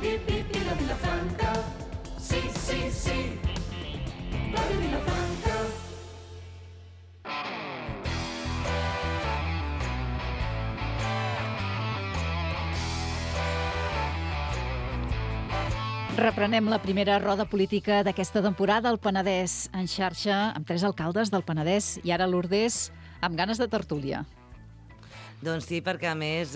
vip, vip i la Vilafranca. Sí, sí, sí, Ràdio Vilafranca. Reprenem la primera roda política d'aquesta temporada al Penedès en xarxa amb 3 alcaldes del Penedès i ara Lourdes amb ganes de tertúlia. Doncs sí, perquè a més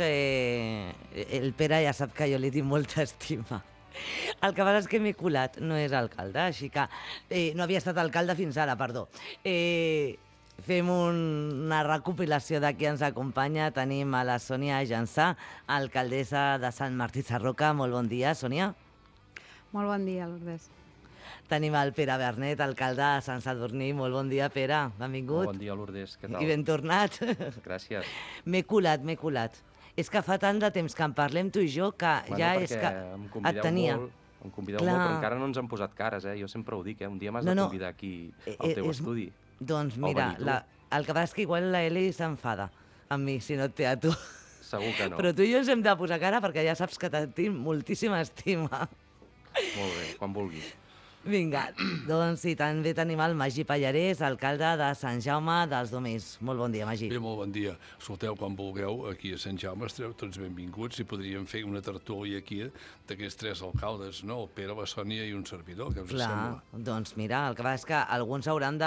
el Pere ja sap que jo li tinc molta estima. El que passa és que m'he colat, no és alcalde, així que no havia estat alcalde fins ara, perdó. Fem una recopilació de qui ens acompanya. Tenim a la Sònia Jansà, alcaldessa de Sant Martí Sarroca. Molt bon dia, Sònia. Molt bon dia, Lourdes. Tenim el Pere Bernet, alcalde de Sant Sadurní. Molt bon dia, Pere. Benvingut. Molt bon dia, Lourdes. Què tal? I ben tornat. Gràcies. M'he colat. És que fa tant de temps que en parlem tu i jo que ja és que et tenia. Em convideu molt, però encara no ens han posat cares, Jo sempre ho dic, Un dia m'has de convidar aquí al teu estudi. Doncs mira, el que passa és que igual la Eli s'enfada amb mi, si no et té a tu. Segur que no. Però tu i jo ens hem de posar cara perquè ja saps que tinc moltíssima estima. Molt bé, quan vulguis. Vinga, doncs sí, també tenim el Magí Pallarès, alcalde de Sant Jaume dels Domenys. Molt bon dia, Magí. Bé, molt bon dia. Escolteu, quan vulgueu, aquí a Sant Jaume estareu tots benvinguts i podríem fer una tertúlia aquí d'aquests 3 alcaldes, no? El Pere, la Sònia i un servidor, què us sembla? Doncs mira, el que passa és que alguns hauran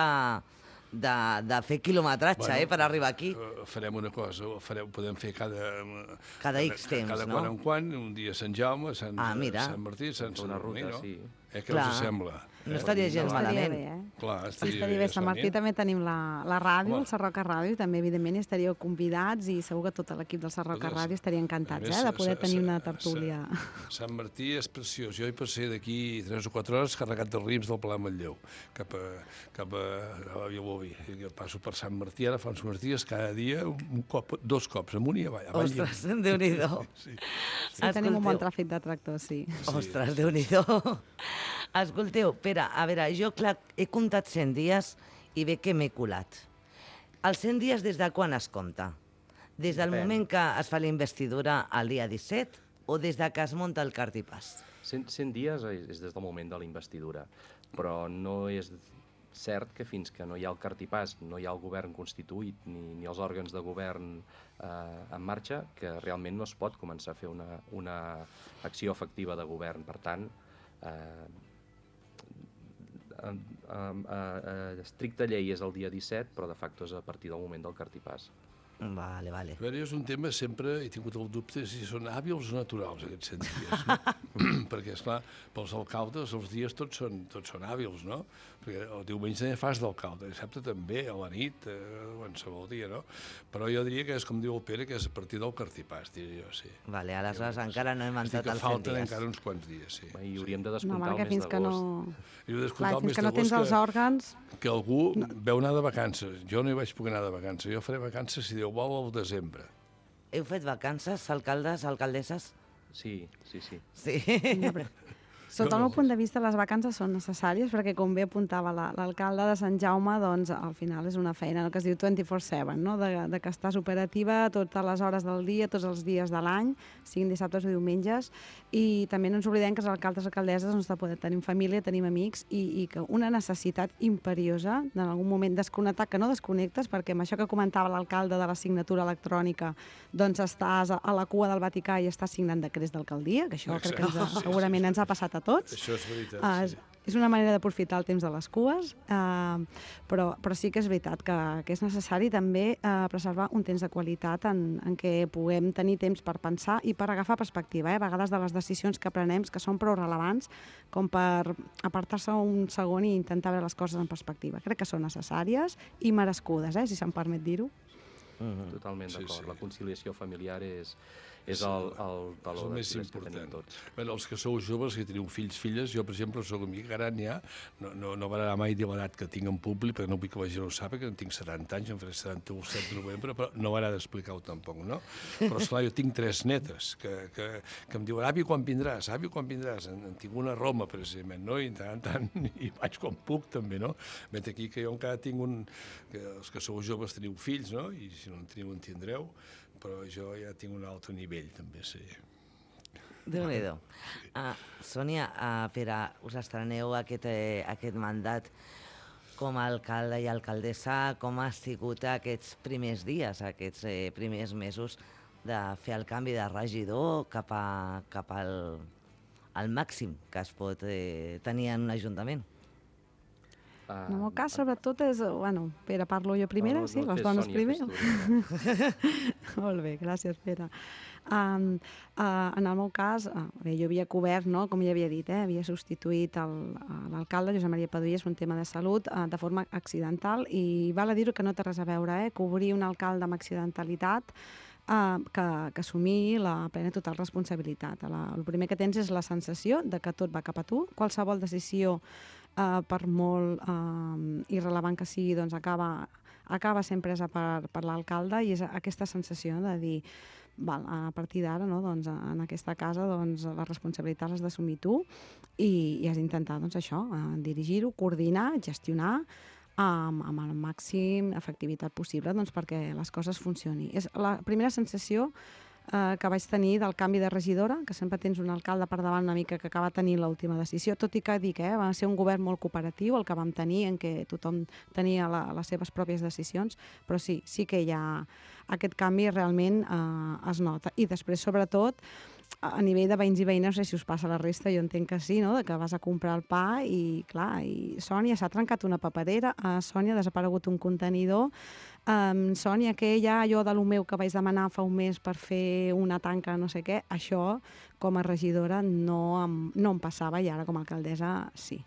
de fer quilometratge, per arribar aquí. Farem una cosa, podem fer cada X temps, cada no? Cada quan, un dia a Sant Jaume, Sant Martí, Sant Sadurní, no? Sí. Què us sembla? No estaria gens malament. Clar, estaria bé. A Sant Martí també tenim la ràdio, el Sarroca Ràdio, i també, evidentment, estaríeu convidats i segur que tot l'equip del Sarroca Ràdio estaria encantats de poder tenir una tertúlia. Sant Martí és preciós. Jo hi passé d'aquí 3 o 4 hores carregat dels rims del Pla Manlleu, cap a Vilobí. Jo passo per Sant Martí, ara fa uns dies, cada dia, 2 cops, amunt i avall. Ostres, Déu-n'hi-do. Sí, tenim un bon tràfic de tractors, sí. Ostres, Déu-n'hi-do. Escolteu, Pere, a veure, jo, clar, he comptat 100 dies i bé que m'he colat. Els 100 dies des de quan es compta? Des del moment que es fa la investidura el dia 17 o des de que es munta el cartipàs? 100 dies és des del moment de la investidura, però no és cert que fins que no hi ha el cartipàs, no hi ha el govern constituït ni els òrgans de govern en marxa, que realment no es pot començar a fer una acció efectiva de govern. Per tant, estricta llei és el dia 17, però de facto és a partir del moment del cartipàs. Vale. A veure, és un tema, sempre he tingut el dubte si són hàbils o naturals, aquests 100 dies, no? Perquè, esclar, pels alcaldes els dies tots són hàbils, no? Perquè el diumenge ja fas d'alcalde, dissabte també, a la nit, qualsevol dia, no? Però jo diria que és, com diu el Pere, que és a partir del cartipàs, diria jo, sí. Vale, aleshores encara no hem entrat als 100 dies. Falten encara uns quants dies, sí. I hauríem de descomptar el mes d'agost. Fins que no tens els òrgans... Que algú veu anar de vacances. Jo no hi vaig poder anar de vacances. Jo faré vacances, si Déu vol, al desembre. Heu fet vacances, alcaldes, alcaldesses? Sí. Sí. Sota el meu punt de vista, les vacances són necessàries perquè, com bé apuntava l'alcalde de Sant Jaume, doncs, al final és una feina que es diu 24/7, no? de que estàs operativa totes les hores del dia, tots els dies de l'any, siguin dissabtes o diumenges, i també no ens oblidem que els alcaldes i alcaldesses doncs, de poder tenim família, tenim amics, i que una necessitat imperiosa en algun moment desconnectar, que no desconnectes, perquè amb això que comentava l'alcalde de la signatura electrònica, doncs estàs a la cua del Vaticà i estàs signant decrets d'alcaldia, que això crec que segurament ens ha passat a tots. Això és veritat, sí. És una manera d'aprofitar el temps de les cues, però sí que és veritat que és necessari també preservar un temps de qualitat en què puguem tenir temps per pensar i per agafar perspectiva. A vegades de les decisions que prenem que són prou rellevants com per apartar-se un segon i intentar veure les coses en perspectiva. Crec que són necessàries i merescudes, si se'm permet dir-ho. Totalment d'acord. La conciliació familiar és el valor més que important. tenim tots. Bueno, els que sou joves, que teniu fills, filles, jo, per exemple, soc amic gran ja, no m'agradarà mai dir l'edat que tinc en públic, perquè no vull que la gent ho sàpiga, que en tinc 70 anys, em faré 71 el 7 de novembre, però no m'agrada explicar-ho tampoc, no? Però, esclar, jo tinc 3 netes que em diuen, avi, quan vindràs? En tinc una a Roma, precisament, no? I tant, i vaig quan puc, també, no? Vet aquí que jo encara tinc que els que sou joves teniu fills, no? I si no en teniu en tindreu, però jo ja tinc un altre nivell, també, sí. Déu-n'hi-do. Sònia, Pere, us estreneu aquest mandat com a alcalde i alcaldessa. Com ha sigut aquests primers dies, aquests primers mesos de fer el canvi de regidor cap al màxim que es pot tenir en un ajuntament? En el meu cas, sobretot, és... Bueno, Pere, parlo jo primera? Sí, les dones primer? Molt bé, gràcies, Pere. En el meu cas, bé, jo havia cobert, no?, com ja havia dit, havia substituït l'alcalde, Josep Maria Paduies, un tema de salut, de forma accidental, i val a dir-ho que no té res a veure, cobrir un alcalde amb accidentalitat, que assumir la plena total responsabilitat. El primer que tens és la sensació de que tot va cap a tu, qualsevol decisió, per molt irrellevant que sigui, doncs acaba sent presa per l'alcalde, i és aquesta sensació de dir, val, a partir d'ara, no, doncs, en aquesta casa, doncs, les responsabilitats les has d'assumir tu, i has d'intentar, doncs, això, dirigir-ho, coordinar, gestionar, amb la màxim efectivitat possible, doncs, perquè les coses funcionin. És la primera sensació que vaig tenir del canvi de regidora, que sempre tens un alcalde per davant una mica que acaba tenint l'última decisió, tot i que dic, va ser un govern molt cooperatiu el que vam tenir, en què tothom tenia les seves pròpies decisions, però sí que hi ha aquest canvi, realment es nota. I després, sobretot, a nivell de veïns i veïnes, no sé si us passa la resta, jo entenc que sí, no?, que vas a comprar el pa i, clar, i Sònia, s'ha trencat una paperera, Sònia, ha desaparegut un contenidor, Sònia, que hi ha allò de lo meu que vaig demanar fa un mes per fer una tanca, no sé què, això, com a regidora, no em passava, i ara, com a alcaldessa, sí.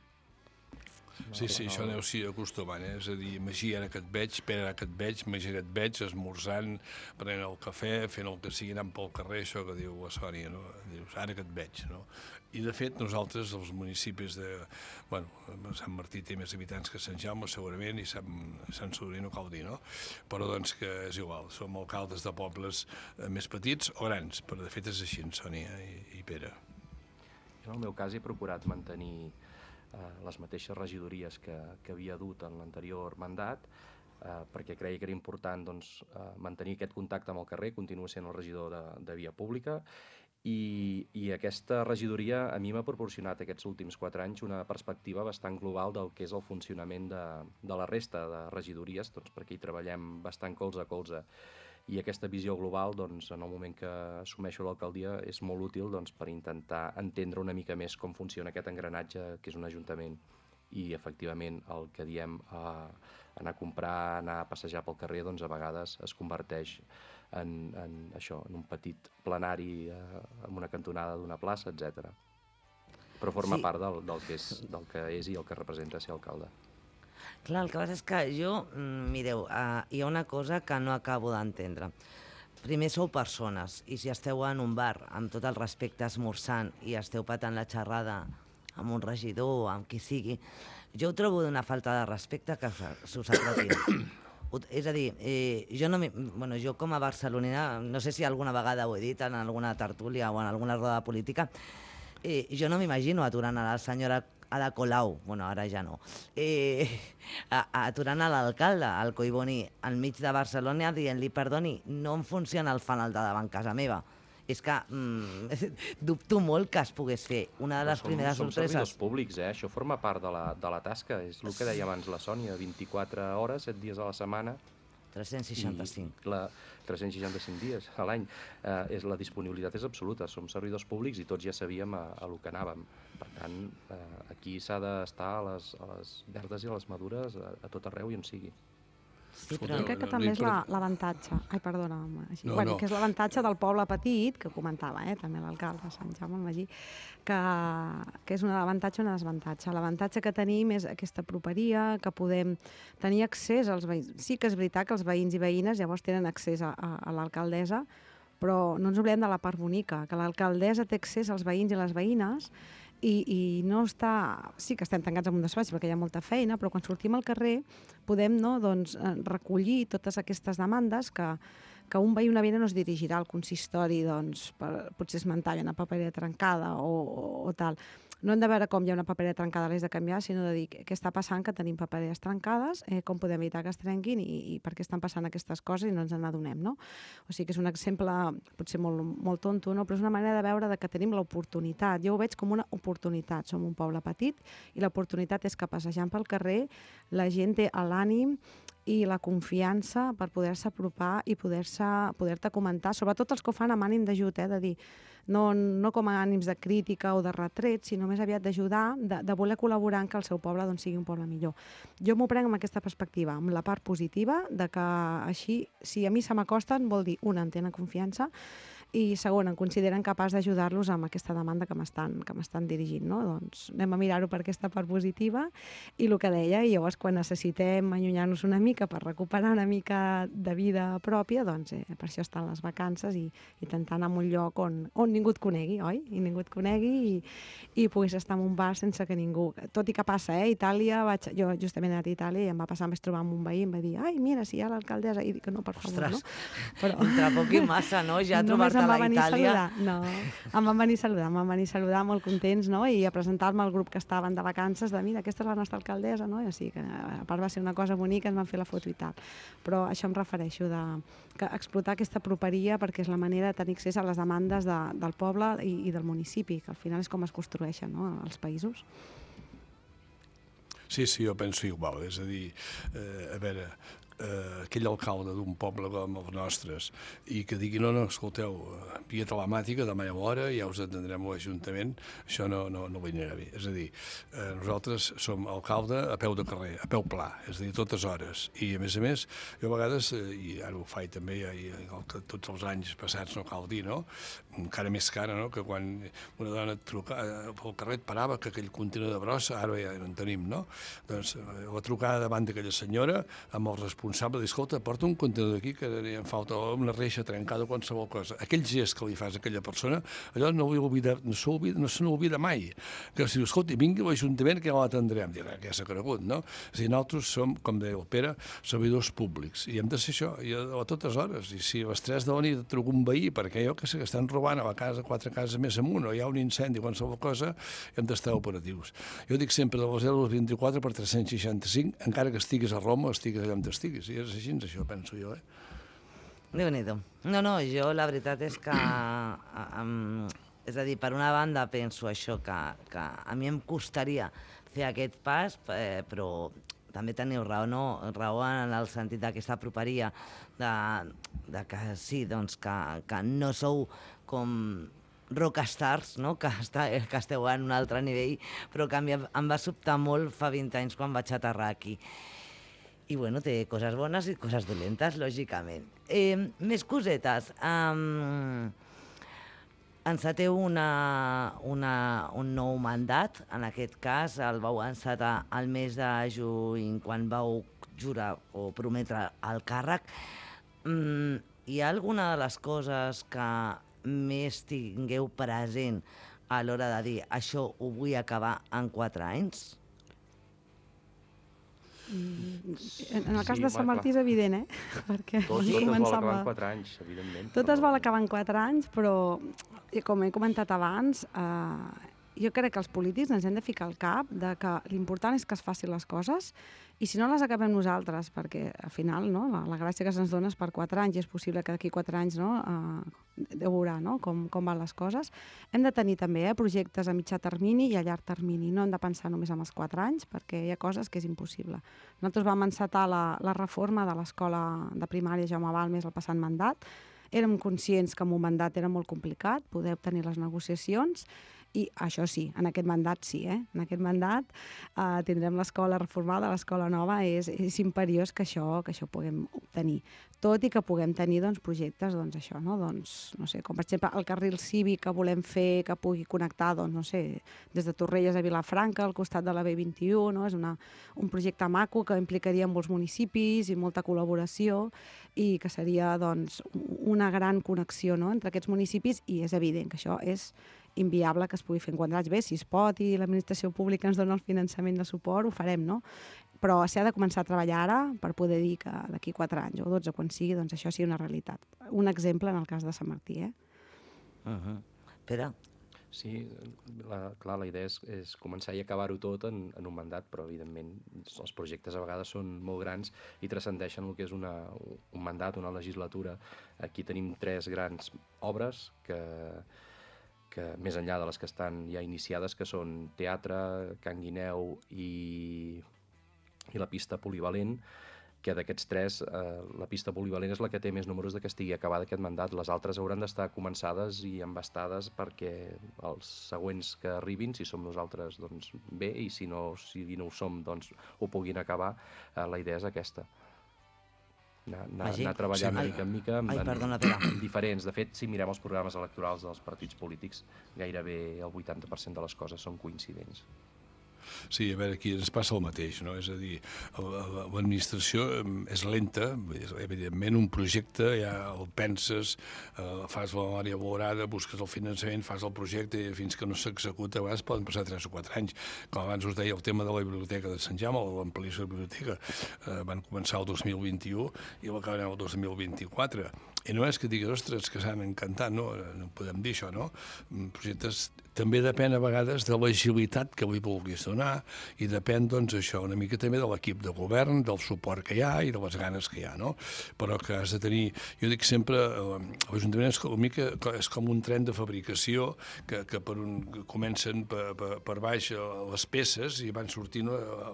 Sí, això aneu-s'hi acostumant, És a dir, Magí, ara que et veig, Pere, ara que et veig, Magí, que et veig, esmorzant, prenent el cafè, fent el que sigui, anant pel carrer, això que diu la Sònia, no? Dius, ara que et veig, no? I, de fet, nosaltres, els municipis de... Bueno, Sant Martí té més habitants que Sant Jaume, segurament, i Sant Sadurní no cal dir, no? Però, doncs, que és igual, som alcaldes de pobles més petits o grans, però, de fet, és així, Sònia i Pere. Jo, en el meu cas, he procurat mantenir les mateixes regidories que havia dut en l'anterior mandat, perquè creia que era important, doncs, mantenir aquest contacte amb el carrer, continuo sent el regidor de Via Pública, i aquesta regidoria a mi m'ha proporcionat aquests últims 4 anys una perspectiva bastant global del que és el funcionament de la resta de regidories, doncs, perquè hi treballem bastant colze a colze. I aquesta visió global, doncs, en el moment que assumeixo l'alcaldia, és molt útil, doncs, per intentar entendre una mica més com funciona aquest engranatge que és un ajuntament. I, efectivament, el que diem anar a comprar, anar a passejar pel carrer, doncs, a vegades es converteix en un petit plenari amb una cantonada d'una plaça, etc. Però forma part del que és i el que representa ser alcalde. Clar, el que passa és que jo, mireu, hi ha una cosa que no acabo d'entendre. Primer sou persones, i si esteu en un bar, amb tot el respecte, esmorzant, i esteu patant la xerrada amb un regidor o amb qui sigui, jo ho trobo d'una falta de respecte que s'us apropin. És a dir, jo com a barcelonina, no sé si alguna vegada ho he dit en alguna tertúlia o en alguna roda política, jo no m'imagino aturant a la senyora Ada Colau, bueno, ara ja no, aturant a l'alcalde, al Collboni, al mig de Barcelona, dient-li, perdoni, no em funciona el fanal de davant casa meva. És que dubto molt que es pogués fer. Una de les primeres sorpreses... Som servidors públics, Això forma part de la tasca. És el que deia abans la Sònia, 24 hores, 7 dies a la setmana. 365. 365 dies a l'any. La disponibilitat és absoluta. Som servidors públics i tots ja sabíem a lo que anàvem. Per tant, aquí s'ha d'estar a les verdes i a les madures a tot arreu i on sigui. Sí, però jo crec que també és l'avantatge. Ai, perdona, Magí. Bueno, que és l'avantatge del poble petit, que comentava també l'alcalde de Sant Jaume, Magí, que és un avantatge i un desavantatge. L'avantatge que tenim és aquesta properia, que podem tenir accés als veïns. Sí que és veritat que els veïns i veïnes llavors tenen accés a l'alcaldessa, però no ens oblidem de la part bonica, que l'alcaldessa té accés als veïns i les veïnes i no està... Sí que estem tancats en un despatx perquè hi ha molta feina, però quan sortim al carrer podem recollir totes aquestes demandes que que un veí o una veïna no es dirigirà al consistori doncs, per potser esmentar una paperera trencada o tal. No hem de veure com hi ha una paperera trencada, l'has de canviar, sinó de dir què està passant, que tenim papereres trencades, com podem evitar que es trenquin i per què estan passant aquestes coses i no ens n'adonem, no? O sigui que és un exemple potser molt tonto, no? Però és una manera de veure que tenim l'oportunitat. Jo ho veig com una oportunitat. Som un poble petit i l'oportunitat és que passejant pel carrer la gent té l'ànim i la confiança per poder-se apropar i poder-te comentar, sobretot els que ho fan amb ànim d'ajut, de dir, no com a ànims de crítica o de retret, sinó més aviat d'ajudar, de voler col·laborar en que el seu poble doncs, sigui un poble millor. Jo m'ho prenc amb aquesta perspectiva, amb la part positiva, de que així, si a mi se m'acosten, vol dir, una, en tenen confiança, i segon, em consideren capaç d'ajudar-los amb aquesta demanda que m'estan dirigint, no? Doncs anem a mirar-ho per aquesta part positiva i el que deia, i llavors quan necessitem allunyar-nos una mica per recuperar una mica de vida pròpia, doncs per això estan les vacances i intentar anar a un lloc on ningú et conegui, oi? I ningú et conegui i puguis estar en un bar sense que ningú... Tot i que passa, Itàlia, jo justament he anat a Itàlia i em va passar, em vaig trobar amb un veí i em va dir, ai, mira, si hi ha l'alcaldessa, i dic, no, per favor, Ostres, no? Però... entre poc i massa, no? Ja Només trobar-te em va a venir a Itàlia. saludar. No, em van venir a saludar molt contents, no? I a presentar-me al grup que estaven de vacances, de mira, aquesta és la nostra alcaldessa, no? I així que a part va ser una cosa bonica, ens van fer la foto i tal. Però això em refereixo que explotar aquesta properia perquè és la manera de tenir accés a les demandes del poble i del municipi, que al final és com es construeixen, no? Els països. Sí, jo penso igual, és a dir, a veure, aquell alcalde d'un poble com els nostres i que digui, no, escolteu, via telemàtica, demà hi ha hora, ja us atendrem a l'Ajuntament, això no ho anirà bé. És a dir, nosaltres som alcalde a peu de carrer, a peu pla, és a dir, totes hores. I a més, jo a vegades, i ara ho faig també, i tots els anys passats no cal dir, no? Encara més cara, no? Que quan una dona et truca pel carrer et parava que aquell contenidor de brossa, ara ja no en tenim, no? Doncs la trucada davant d'aquella senyora amb el responsable, dir, escolta, porta un contenidor aquí que em falta una reixa trencada o qualsevol cosa. Aquell gest que li fas a aquella persona, allò no se n'oblida mai. Que si dius, escolta, vingui a l'Ajuntament que ja l'atendrem, dirà que ja s'ha cregut, no? És a dir, nosaltres som, com deia el Pere, servidors públics, i hem de ser això, i a totes hores. I si a les 3 de la nit et truca un veí, perquè jo que sé que estan robant a la casa, 4 cases més amunt, o hi ha un incendi, qualsevol cosa, hem d'estar operatius. Jo dic sempre de les 0 als 24 per 365, encara que estiguis a Roma, estiguis allà on estiguis. I és així, això penso jo, Déu-n'hi-do. No, jo la veritat és que... és a dir, per una banda penso això, que a mi em costaria fer aquest pas, però també teniu raó en el sentit d'aquesta properia, de que sí, doncs que no sou com rockstars, no? Que esteu en un altre nivell, però que a mi em va sobtar molt fa 20 anys quan vaig aterrar aquí. I bueno, té coses bones i coses dolentes, lògicament. Més cosetes. Enceteu un nou mandat, en aquest cas el vau encetar al mes de juny quan vau jurar o prometre el càrrec. Hi ha alguna de les coses que més tingueu present a l'hora de dir això ho vull acabar en 4 anys? En el cas de Sant Martí és evident, perquè Tot es vol acabar en 4 anys, evidentment. Tot es vol acabar en 4 anys, però, com he comentat abans, jo crec que els polítics ens hem de ficar al cap de que l'important és que es facin les coses i si no les acabem nosaltres, perquè al final la gràcia que se'ns dona és per 4 anys i és possible que d'aquí 4 anys Déu veurà com van les coses. Hem de tenir també projectes a mitjà termini i a llarg termini. No hem de pensar només en els 4 anys perquè hi ha coses que és impossible. Nosaltres vam encetar la reforma de l'escola de primària Jaume Balmes el passat mandat. Érem conscients que amb un mandat era molt complicat poder obtenir les negociacions i això sí, en aquest mandat sí, en aquest mandat tindrem l'escola reformada, l'escola nova, és imperiós que això puguem obtenir. Tot i que puguem tenir projectes, això, no sé, com per exemple el carril cívic que volem fer que pugui connectar, no sé, des de Torrelles a Vilafranca, al costat de la B21, no? És un projecte maco que implicaria molts municipis i molta col·laboració i que seria, una gran connexió entre aquests municipis i és evident que això és inviable que es pugui fer en 4 anys. Bé, si es pot i l'administració pública ens dona el finançament de suport, ho farem, no? però s'ha de començar a treballar ara per poder dir que d'aquí 4 anys o 12, quan sigui, doncs això sigui una realitat. Un exemple en el cas de Sant Martí, Pere? Sí, clar, la idea és començar i acabar-ho tot en un mandat, però evidentment els projectes a vegades són molt grans i transcendeixen el que és un mandat, una legislatura. Aquí tenim 3 grans obres que més enllà de les que estan ja iniciades, que són Teatre, Can Guineu i la pista polivalent, que d'aquests 3, la pista polivalent és la que té més números de que estigui acabada aquest mandat. Les altres hauran d'estar començades i embastades perquè els següents que arribin, si som nosaltres, doncs bé, i si no ho som, doncs ho puguin acabar. La idea és aquesta. Anar treballant mica en mica en diferents. De fet, si mirem els programes electorals dels partits polítics, gairebé el 80% de les coses són coincidents. Sí, a veure, aquí ens passa el mateix, no? És a dir, l'administració és lenta, evidentment un projecte ja el penses, fas la memòria valorada, busques el finançament, fas el projecte i fins que no s'executa, a vegades poden passar 3 o 4 anys. Com abans us deia, el tema de la biblioteca de Sant Jaume, l'ampliació de la biblioteca, van començar el 2021 i l'acabarem el 2024. I no és que diguis, ostres, que s'han encantat, no podem dir això, no? Projectes també depèn a vegades de l'agilitat que li vulguis donar i depèn, doncs, això, una mica també de l'equip de govern, del suport que hi ha i de les ganes que hi ha, no? Però que has de tenir... Jo dic sempre, l'Ajuntament és com un tren de fabricació que comencen per baix les peces i van sortint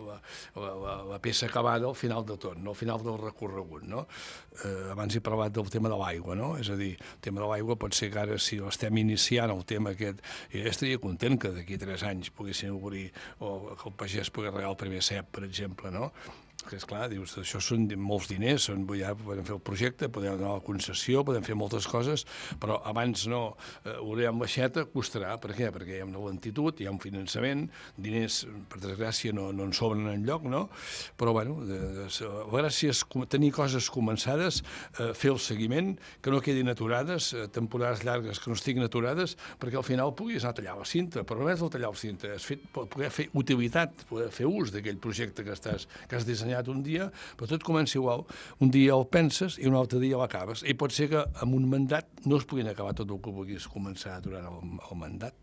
la peça acabada al final de tot, no al final del recorregut, no? Abans he parlat del tema de l'aigua, no? És a dir, el tema de l'aigua pot ser que ara, si l'estem iniciant, el tema aquest, jo estaria content que d'aquí 3 anys poguessin obrir o que el pagès pugui regar el primer cep, per exemple, no? Que esclar, dius, això són molts diners, ja podem fer el projecte, podem donar la concessió, podem fer moltes coses, però abans no, obrir amb l'aixeta costarà. Per què? Perquè hi ha una lentitud, hi ha un finançament, diners, per desgràcia, no en sobren enlloc, no? Però, bueno, la gràcia és tenir coses començades, fer el seguiment, que no quedin aturades, temporades llargues que no estiguin aturades, perquè al final puguis anar a tallar la cinta, però només el tallar la cinta, poder fer utilitat, poder fer ús d'aquell projecte que has dissenyat un dia, però tot comença igual. Un dia el penses i un altre dia l'acabes. I pot ser que amb un mandat no es puguin acabar tot el que vulguis començar durant el mandat.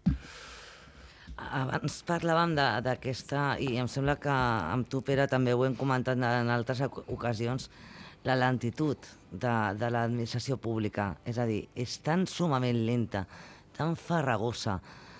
Abans parlàvem d'aquesta, i em sembla que amb tu, Pere, també ho hem comentat en altres ocasions, la lentitud de l'administració pública. És a dir, és tan sumament lenta, tan farragosa.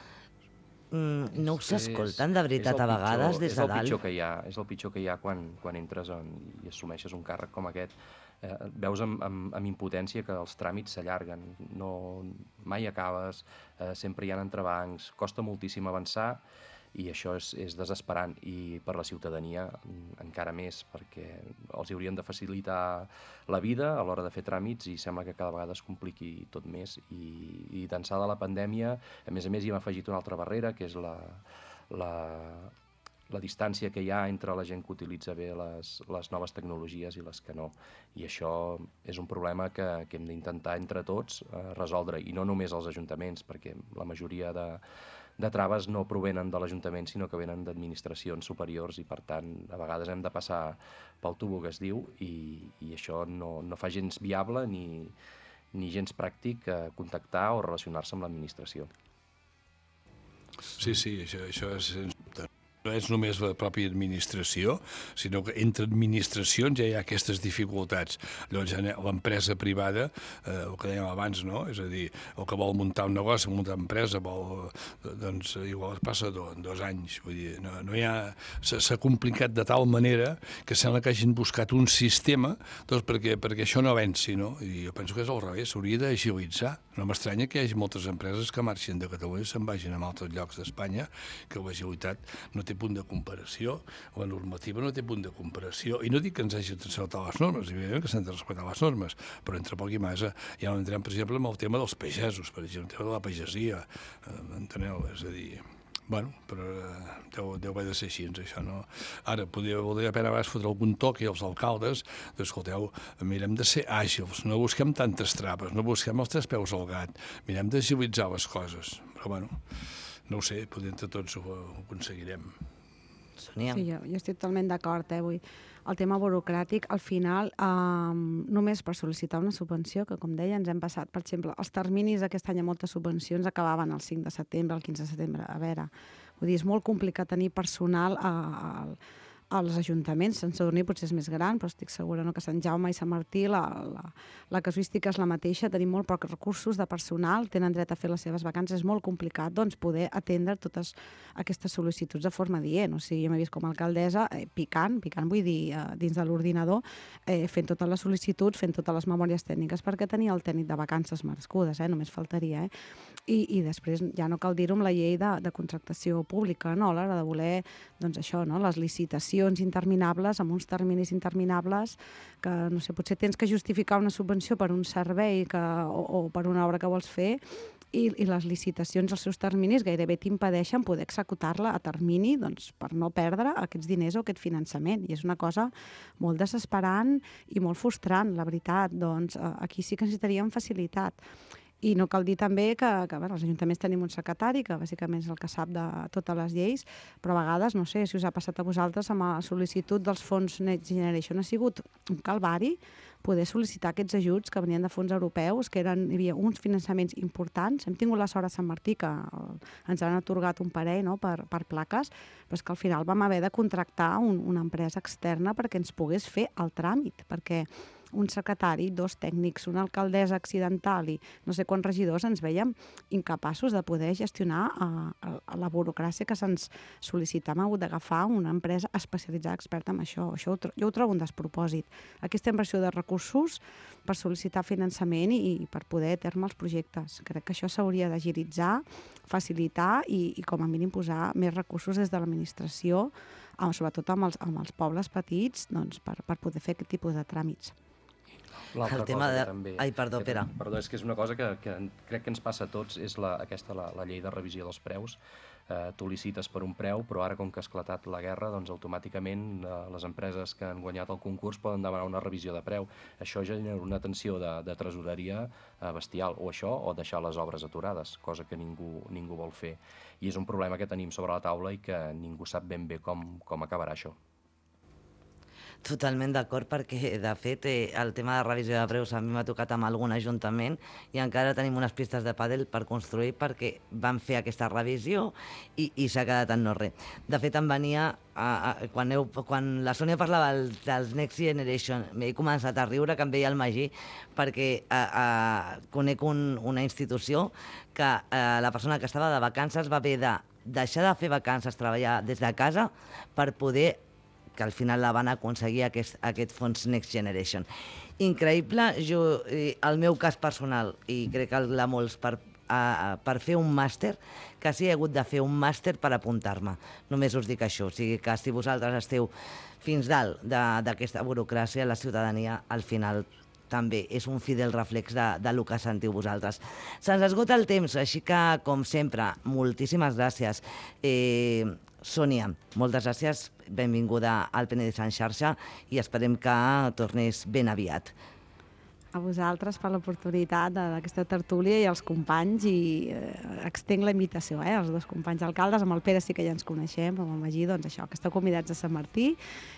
No us escolten de veritat a vegades des de dalt? És el pitjor que hi ha quan entres i assumeixes un càrrec com aquest. Veus amb impotència que els tràmits s'allarguen, mai acabes, sempre hi ha entrebancs, costa moltíssim avançar i això és desesperant, i per la ciutadania encara més, perquè els haurien de facilitar la vida a l'hora de fer tràmits i sembla que cada vegada es compliqui tot més. I d'ençà de la pandèmia, a més hi hem afegit una altra barrera, que és la distància que hi ha entre la gent que utilitza bé les noves tecnologies i les que no. I això és un problema que hem d'intentar entre tots resoldre, i no només els ajuntaments, perquè la majoria de traves no provenen de l'Ajuntament, sinó que venen d'administracions superiors, i per tant a vegades hem de passar pel tubo que es diu, i això no fa gens viable ni gens pràctic contactar o relacionar-se amb l'administració. Sí, això és... No és només la pròpia administració, sinó que entre administracions ja hi ha aquestes dificultats. Llavors, l'empresa privada, el que dèiem abans, no? És a dir, el que vol muntar un negoci, muntar una empresa, doncs igual es passa 2 anys. Vull dir, no hi ha... S'ha complicat de tal manera que sembla que hagin buscat un sistema doncs perquè això no avanci, no? I jo penso que és al revés, s'hauria d'agilitzar. No m'estranya que hi hagi moltes empreses que marxin de Catalunya i se'n vagin a altres llocs d'Espanya, que l'agilitat no té punt de comparació, la normativa no té punt de comparació, i no dic que ens hagi de saltar les normes, evidentment que s'han de respectar les normes, però entre poc i massa ja no entrem, per exemple, amb el tema dels pagesos, per exemple, el tema de la pagesia, enteneu? És a dir... Bueno, però deu haver de ser així, això, no? Ara, valdria la pena abans fotre algun toc i els alcaldes, escolteu, mirem de ser àgils, no busquem tantes traves, no busquem els 3 peus al gat, mirem d'agilitzar les coses. Però, bueno, no ho sé, potser entre tots ho aconseguirem. Sònia. Sí, jo estic totalment d'acord. El tema burocràtic, al final, només per sol·licitar una subvenció, que com deia, ens hem passat, per exemple, els terminis aquest any a moltes subvencions acabaven el 5 de setembre, el 15 de setembre. A veure, vull dir, és molt complicat tenir personal als ajuntaments. Sant Sadurní potser és més gran, però estic segura que Sant Jaume i Sant Martí la casuística és la mateixa. Tenim molt pocs recursos de personal, tenen dret a fer les seves vacances. És molt complicat poder atendre totes aquestes sol·licituds de forma dient. O sigui, jo m'he vist com a alcaldessa picant vull dir, dins de l'ordinador, fent totes les sol·licituds, fent totes les memòries tècniques, perquè tenia el tècnic de vacances merescudes, només faltaria. I després ja no cal dir-ho amb la llei de contractació pública, no? A l'hora de voler, doncs això, no? Les licitacions interminables, amb uns terminis interminables, que, no sé, potser tens que justificar una subvenció per un servei o per una obra que vols fer, i les licitacions, els seus terminis, gairebé t'impedeixen poder executar-la a termini, doncs, per no perdre aquests diners o aquest finançament. I és una cosa molt desesperant i molt frustrant, la veritat. Doncs aquí sí que necessitaríem facilitat. I no cal dir també que els ajuntaments tenim un secretari, que bàsicament és el que sap de totes les lleis, però a vegades, no sé si us ha passat a vosaltres, amb la sol·licitud dels fons Next Generation ha sigut un calvari poder sol·licitar aquests ajuts que venien de fons europeus, que hi havia uns finançaments importants. Hem tingut la sort a Sant Martí, que ens han atorgat un parell, no?, per plaques, però és que al final vam haver de contractar una empresa externa perquè ens pogués fer el tràmit, perquè un secretari, 2 tècnics, una alcaldessa accidental i no sé quants regidors ens vèiem incapaços de poder gestionar la burocràcia que se'ns sol·licitava. Hem hagut d'agafar una empresa especialitzada experta en això. Jo ho trobo un despropòsit. Aquesta inversió de recursos per sol·licitar finançament i per poder terme els projectes. Crec que això s'hauria d'agilitzar, facilitar i com a mínim posar més recursos des de l'administració, sobretot amb els pobles petits, doncs, per poder fer aquest tipus de tràmits. L'altra El tema cosa de... que també... Ai, perdó, Pere. Perdó, és que és una cosa que crec que ens passa a tots, és la llei de revisió dels preus. Tu licites per un preu, però ara, com que ha esclatat la guerra, doncs automàticament les empreses que han guanyat el concurs poden demanar una revisió de preu. Això genera una tensió de tresoreria bestial, o això, o deixar les obres aturades, cosa que ningú vol fer. I és un problema que tenim sobre la taula i que ningú sap ben bé com acabarà això. Totalment d'acord, perquè, de fet, el tema de revisió de preus a mi m'ha tocat amb algun ajuntament i encara tenim unes pistes de pàdel per construir perquè van fer aquesta revisió i s'ha quedat en no res. De fet, em venia... Quan la Sònia parlava dels Next Generation, m'he començat a riure, que em veia el Magí, perquè conec una institució que la persona que estava de vacances va haver de deixar de fer vacances, treballar des de casa per poder, que al final la van aconseguir aquest fons Next Generation. Increïble. El meu cas personal, i crec que el de molts, per fer un màster, quasi he hagut de fer un màster per apuntar-me. Només us dic això. O sigui que si vosaltres esteu fins dalt d'aquesta burocràcia, la ciutadania al final també és un fidel reflex del que sentiu vosaltres. Se'ns esgota el temps, així que, com sempre, moltíssimes gràcies. Sònia, moltes gràcies, benvinguda al Penedès en xarxa i esperem que tornis ben aviat. A vosaltres per l'oportunitat d'aquesta tertúlia i als companys, i extenc la invitació als 2 companys alcaldes. Amb el Pere sí que ja ens coneixem, amb el Magí, doncs això, que esteu convidats a Sant Martí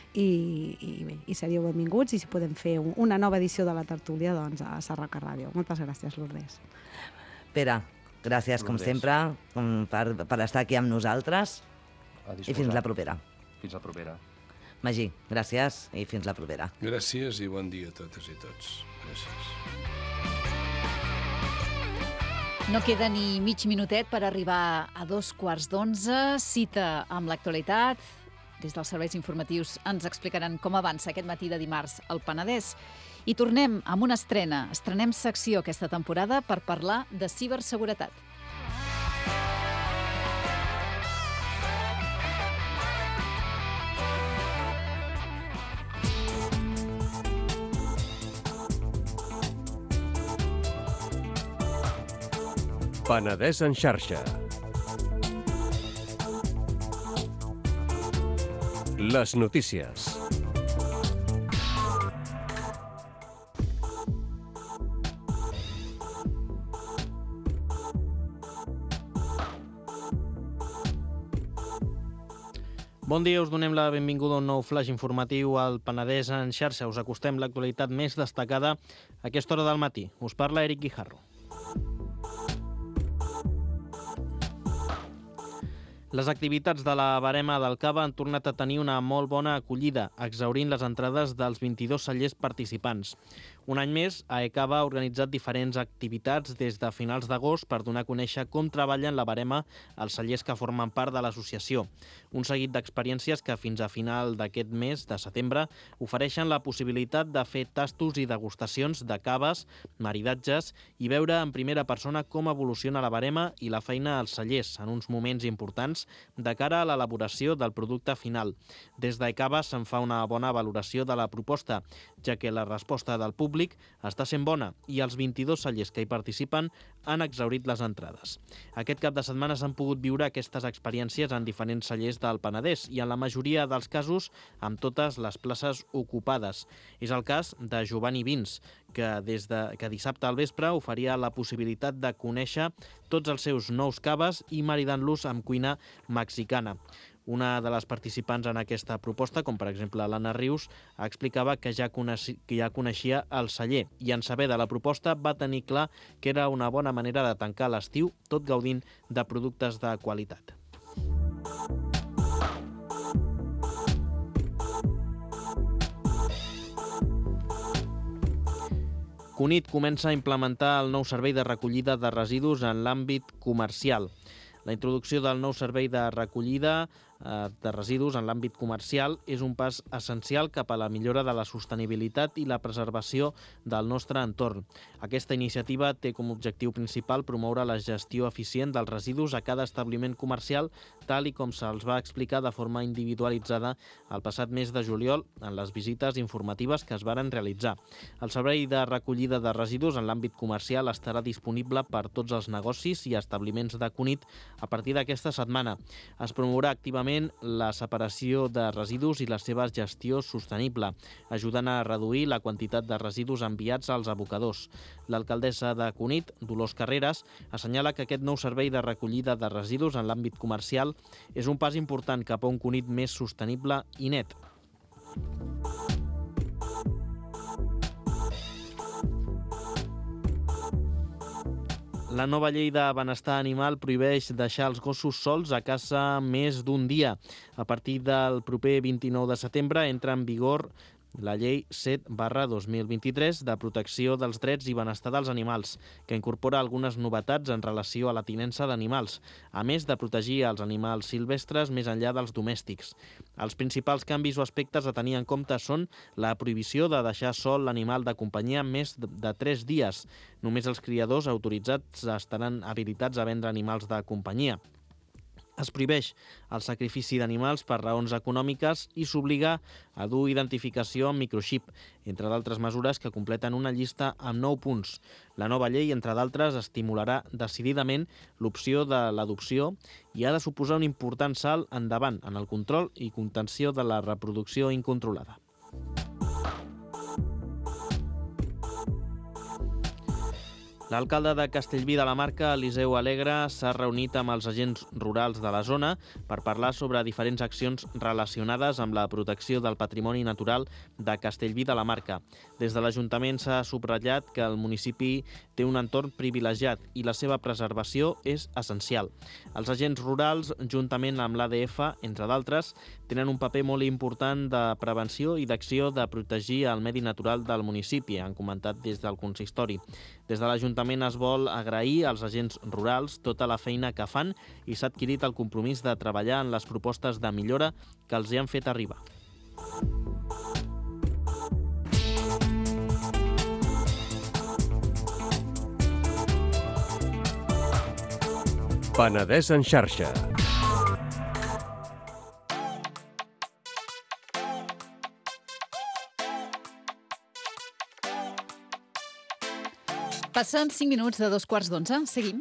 i seríeu benvinguts, i si podem fer una nova edició de la tertúlia, doncs a Sarroca Ràdio. Moltes gràcies, Lourdes. Pere, gràcies, com sempre, per estar aquí amb nosaltres. I fins la propera. Fins la propera. Magí, gràcies i fins la propera. Gràcies i bon dia a totes i tots. Gràcies. No queda ni mig minutet per arribar a 11:15. Cita amb l'actualitat. Des dels serveis informatius ens explicaran com avança aquest matí de dimarts al Penedès. I tornem amb una estrena. Estrenem secció aquesta temporada per parlar de ciberseguretat. Penedès en xarxa. Les notícies. Bon dia, us donem la benvinguda a un nou flash informatiu al Penedès en xarxa. Us acostem l'actualitat més destacada a aquesta hora del matí. Us parla Eric Guijarro. Les activitats de la Barema del Cava han tornat a tenir una molt bona acollida, exhaurint les entrades dels 22 cellers participants. Un any més, AECAVA ha organitzat diferents activitats des de finals d'agost per donar a conèixer com treballen la barema els cellers que formen part de l'associació. Un seguit d'experiències que fins a final d'aquest mes de setembre ofereixen la possibilitat de fer tastos i degustacions de caves, maridatges i veure en primera persona com evoluciona la barema i la feina als cellers en uns moments importants de cara a l'elaboració del producte final. Des d'AECAVA se'n fa una bona valoració de la proposta, ja que la resposta del públic està sent bona i els 22 cellers que hi participen han exhaurit les entrades. Aquest cap de setmana s'han pogut viure aquestes experiències en diferents cellers del Penedès i en la majoria dels casos amb totes les places ocupades. És el cas de Giovanni Vins, que dissabte al vespre oferia la possibilitat de conèixer tots els seus nous caves i maridant-los amb cuina mexicana. Una de les participants en aquesta proposta, com per exemple l'Anna Rius, explicava que ja coneixia el celler i en saber de la proposta va tenir clar que era una bona manera de tancar l'estiu tot gaudint de productes de qualitat. Cunit comença a implementar el nou servei de recollida de residus en l'àmbit comercial. La introducció del nou servei de recollida de residus en l'àmbit comercial és un pas essencial cap a la millora de la sostenibilitat i la preservació del nostre entorn. Aquesta iniciativa té com a objectiu principal promoure la gestió eficient dels residus a cada establiment comercial, tal i com se'ls va explicar de forma individualitzada el passat mes de juliol en les visites informatives que es varen realitzar. El servei de recollida de residus en l'àmbit comercial estarà disponible per tots els negocis i establiments de Cunit a partir d'aquesta setmana. Es promourà activament la separació de residus i la seva gestió sostenible, ajudant a reduir la quantitat de residus enviats als abocadors. L'alcaldessa de Cunit, Dolors Carreras, assenyala que aquest nou servei de recollida de residus en l'àmbit comercial és un pas important cap a un Cunit més sostenible i net. La nova llei de benestar animal prohibeix deixar els gossos sols a casa més d'un dia. A partir del proper 29 de setembre entra en vigor la llei 7/2023 de protecció dels drets i benestar dels animals, que incorpora algunes novetats en relació a la tinença d'animals, a més de protegir els animals silvestres més enllà dels domèstics. Els principals canvis o aspectes a tenir en compte són la prohibició de deixar sol l'animal de companyia més de 3 dies. Només els criadors autoritzats estaran habilitats a vendre animals de companyia. Es prohibeix el sacrifici d'animals per raons econòmiques i s'obliga a dur identificació amb microxip, entre d'altres mesures que completen una llista amb 9 punts. La nova llei, entre d'altres, estimularà decididament l'opció de l'adopció i ha de suposar un important salt endavant en el control i contenció de la reproducció incontrolada. L'alcalde de Castellví de la Marca, Eliseu Alegre, s'ha reunit amb els agents rurals de la zona per parlar sobre diferents accions relacionades amb la protecció del patrimoni natural de Castellví de la Marca. Des de l'Ajuntament s'ha subratllat que el municipi té un entorn privilegiat i la seva preservació és essencial. Els agents rurals, juntament amb l'ADF, entre d'altres, tenen un paper molt important de prevenció i d'acció de protegir el medi natural del municipi, han comentat des del consistori. Des de l'Ajuntament es vol agrair als agents rurals tota la feina que fan i s'ha adquirit el compromís de treballar en les propostes de millora que els hi han fet arribar. Penedès en xarxa. Passen 5 minuts de 2:15. Seguim.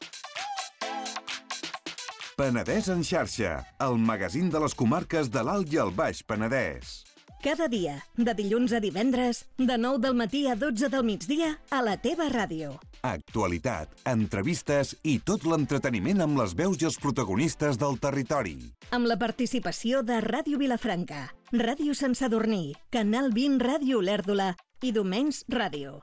Penedès en xarxa, el magazín de les comarques de l'Alt i el Baix Penedès. Cada dia, de dilluns a divendres, de 9 del matí a 12 del migdia, a la teva ràdio. Actualitat, entrevistes i tot l'entreteniment amb les veus i els protagonistes del territori. Amb la participació de Ràdio Vilafranca, Ràdio Sant Sadurní, Canal 20 Ràdio Olèrdola i Domens Ràdio.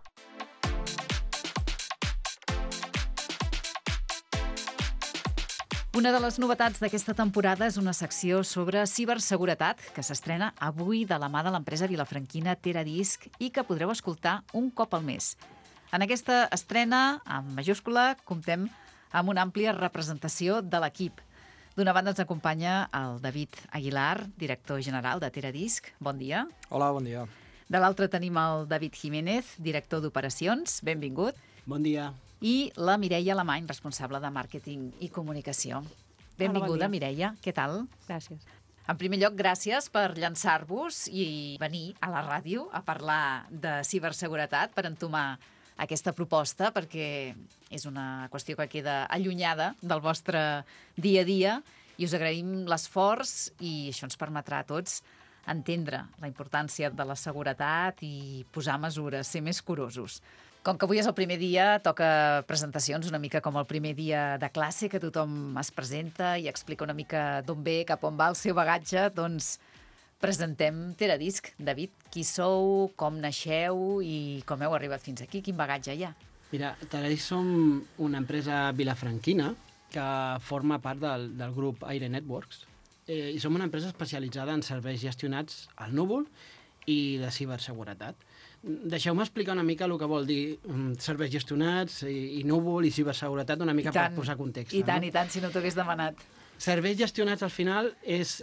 Una de les novetats d'aquesta temporada és una secció sobre ciberseguretat que s'estrena avui de la mà de l'empresa vilafranquina Teradisc i que podreu escoltar un cop al mes. En aquesta estrena, en majúscula, comptem amb una àmplia representació de l'equip. D'una banda ens acompanya el David Aguilar, director general de Teradisc. Bon dia. Hola, bon dia. De l'altra tenim el David Jiménez, director d'operacions. Benvingut. Bon dia. I la Mireia Alemany, responsable de màrqueting i comunicació. Benvinguda, Mireia. Què tal? Gràcies. En primer lloc, gràcies per llançar-vos i venir a la ràdio a parlar de ciberseguretat, per entomar aquesta proposta, perquè és una qüestió que queda allunyada del vostre dia a dia i us agraïm l'esforç i això ens permetrà a tots entendre la importància de la seguretat i posar mesures, ser més curosos. Com que avui és el primer dia, toca presentacions una mica com el primer dia de classe, que tothom es presenta i explica una mica d'on ve, cap on va el seu bagatge, doncs presentem Teradisc. David, qui sou, com naixeu i com heu arribat fins aquí? Quin bagatge hi ha? Mira, Teradisc som una empresa vilafranquina que forma part del grup Aire Networks i som una empresa especialitzada en serveis gestionats al núvol i de ciberseguretat. Deixeu-me explicar una mica el que vol dir serveis gestionats i núvol i ciberseguretat una mica per posar context. I tant, si no t'ho hagués demanat. Serveis gestionats al final és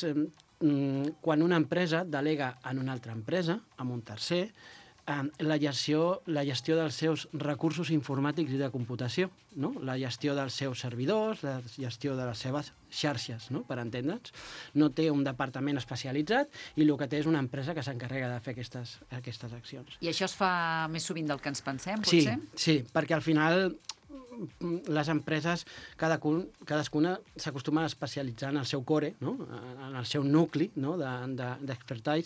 quan una empresa delega en una altra empresa, en un tercer, la gestió dels seus recursos informàtics i de computació, no? La gestió dels seus servidors, la gestió de les seves xarxes, no? Per entendre'ns. No té un departament especialitzat i el que té és una empresa que s'encarrega de fer aquestes accions. I això es fa més sovint del que ens pensem, potser? Sí, perquè al final les empreses, cadascuna s'acostuma a especialitzar en el seu core, no? En el seu nucli, no? d'expertise,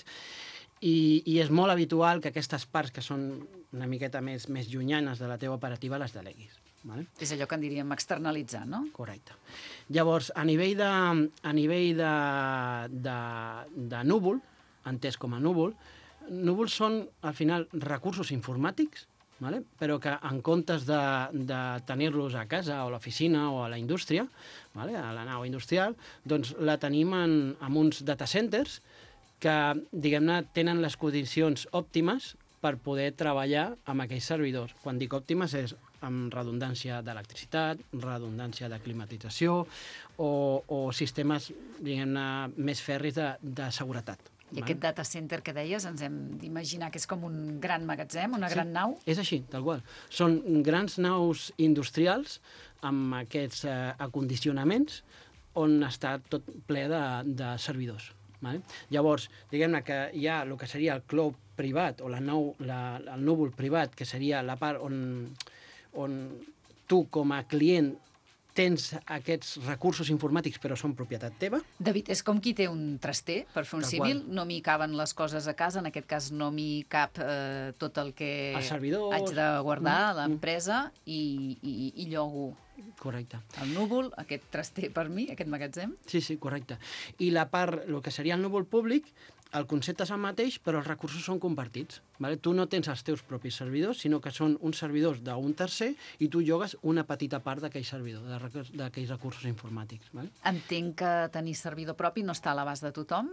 i és molt habitual que aquestes parts que són una miqueta més llunyanes de la teva operativa les deleguis. Vale? És allò que en diríem externalitzar, no? Correcte. Llavors, a nivell de núvol, entès com a núvols són, al final, recursos informàtics, vale? Però que en comptes de tenir-los a casa o a l'oficina o a la indústria, vale? A la nau industrial, doncs la tenim en uns data centers que, diguem-ne, tenen les condicions òptimes per poder treballar amb aquells servidors. Quan dic òptimes és amb redundància d'electricitat, redundància de climatització o sistemes, diguem-ne, més fèrries de seguretat. I aquest data center que deies, ens hem d'imaginar que és com un gran magatzem, una gran nau? És així, tal qual. Són grans naus industrials amb aquests acondicionaments on està tot ple de servidors. Vale? Llavors, diguem-ne que hi ha el que seria el cloud privat o el núvol privat, que seria la part on tu com a client tens aquests recursos informàtics però són propietat teva. David, és com qui té un traster, per fer un símil. No m'hi caben les coses a casa, en aquest cas no m'hi cap tot el que haig de guardar a l'empresa i llogo. Correcte. El núvol, aquest traster per mi, aquest magatzem. Sí, correcte. I la part, el que seria el núvol públic, el concepte és el mateix, però els recursos són compartits. Vale? Tu no tens els teus propis servidors, sinó que són uns servidors d'un tercer i tu llogues una petita part d'aquell servidor, d'aquells recursos informàtics. Vale? Entenc que tenir servidor propi no està a l'abast de tothom?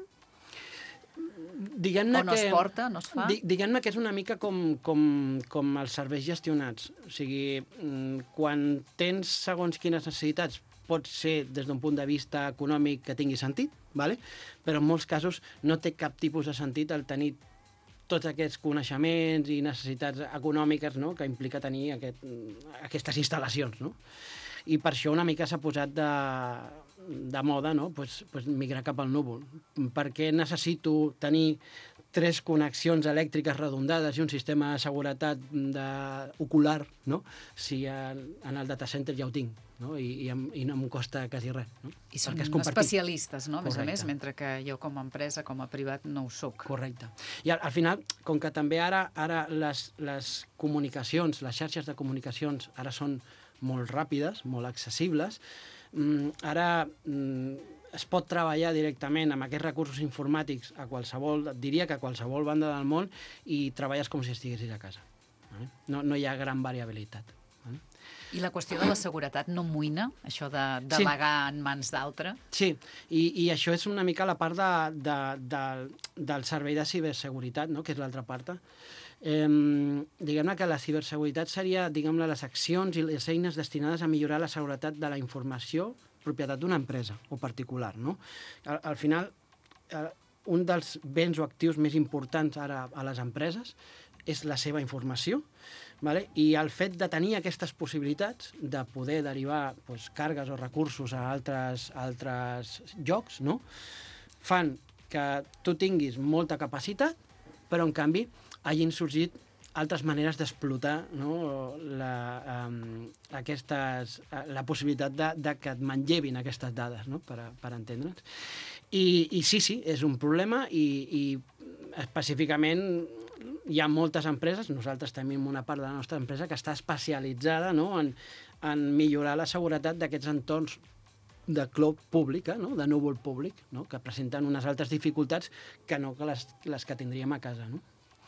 O no es porta, no es fa? Diguem-ne que és una mica com els serveis gestionats. O sigui, quan tens segons quines necessitats, pot ser des d'un punt de vista econòmic que tingui sentit, vale? Però en molts casos no té cap tipus de sentit el tenir tots aquests coneixements i necessitats econòmiques, no?, que implica tenir aquestes instal·lacions. No? I per això una mica s'ha posat de moda, no?, pues migrar cap al núvol. Perquè necessito tenir 3 connexions elèctriques redundades i un sistema de seguretat ocular, no? Si en el data center ja ho tinc, no? I no em costa quasi res. No? I són especialistes, no? A més a més, mentre que jo com a empresa, com a privat, no ho soc. Correcte. I al final, com que també ara les comunicacions, les xarxes de comunicacions ara són molt ràpides, molt accessibles, ara es pot treballar directament amb aquests recursos informàtics a qualsevol, diria que a qualsevol banda del món, i treballes com si estiguessis a casa. No hi ha gran variabilitat. I la qüestió de la seguretat no amoïna, això de delegar en mans d'altre? Sí, i això és una mica la part del servei de ciberseguretat, no? Que és l'altra part. Diguem-ne que la ciberseguretat seria, diguem-ne, les accions i les eines destinades a millorar la seguretat de la informació propietat d'una empresa o particular, no? Al final, un dels béns o actius més importants ara a les empreses és la seva informació, vale? I el fet de tenir aquestes possibilitats de poder derivar càrregues o recursos a altres llocs, no? Fan que tu tinguis molta capacitat, però en canvi hagin sorgit altres maneres d'explotar, no? La possibilitat de que et manllevin aquestes dades, no? Per entendre'ns. I sí, és un problema i específicament hi ha moltes empreses, nosaltres tenim una part de la nostra empresa que està especialitzada, no? en millorar la seguretat d'aquests entorns de cloud pública, no? De núvol públic, no? Que presenten unes altres dificultats que no que les que tindríem a casa, no?